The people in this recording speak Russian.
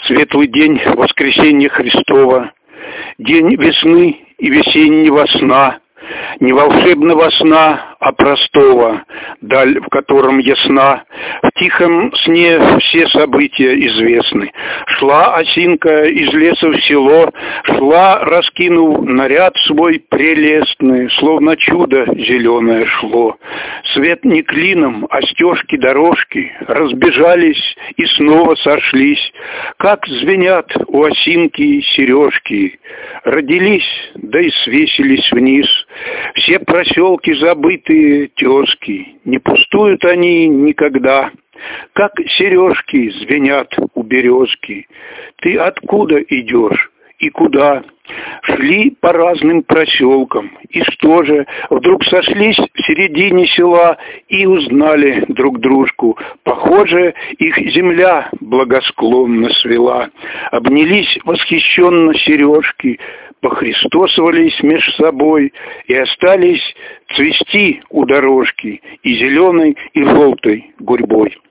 Светлый день воскресенья Христова, день весны и весеннего сна, не волшебного сна, а простого, даль в котором ясна. В тихом сне все события известны. Шла осинка из леса в село, шла, раскинув наряд свой прелестный, словно чудо зеленое шло. Свет не клином, а стежки-дорожки разбежались и снова сошлись, как звенят у осинки сережки. Родились, да и свесились вниз. Все проселки забытые тезки, не пустуют они никогда, как сережки звенят у березки. Ты откуда идешь и куда? Шли по разным проселкам, и что же, вдруг сошлись в середине села и узнали друг дружку. Похоже, их земля благосклонно свела. Обнялись восхищенно сережки, похристосовались меж собой и остались цвести у дорожки и зеленой, и желтой гурьбой.